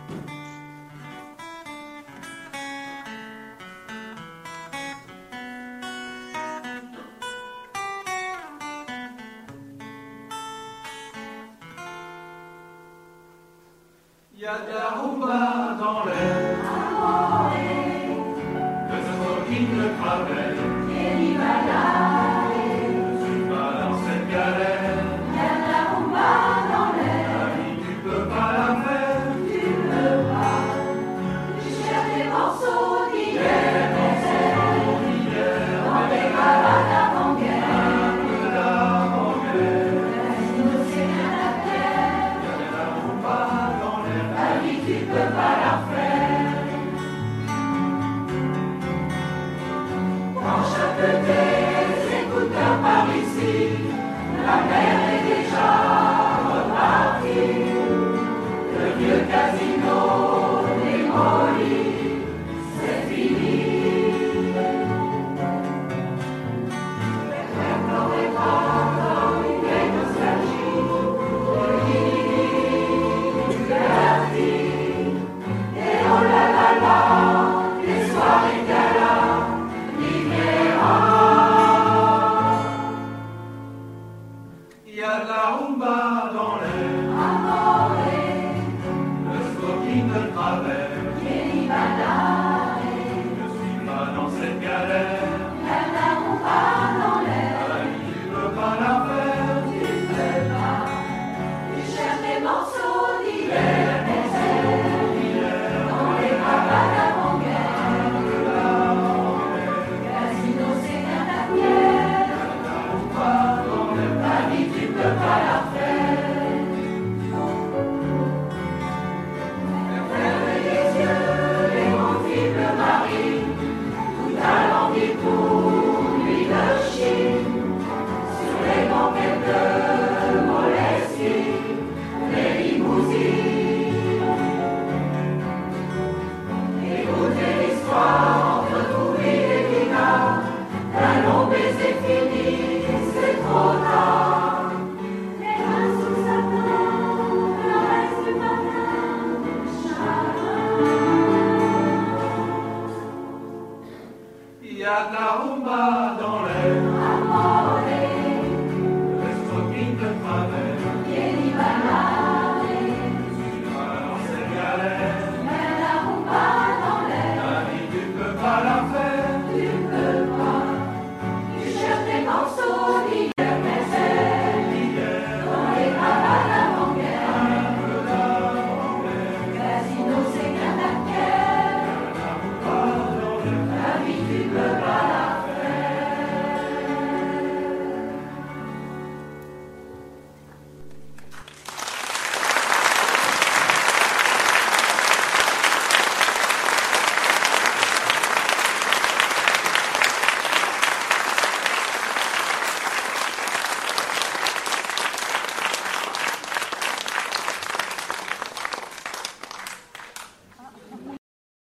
Y a de la rumba dans l'air, que ce soit qui le travaille, je suis pas dans cette galère. Y a de la rumba dans l'air, La vie tu peux pas la faire, tu peux pas. Tu cherches des morceaux d'hier, dans des cravates avant-guerre. un peu d'avant-guerre. Sinon c'est rien à faire, Y a de la rumba dans l'air, la vie tu peux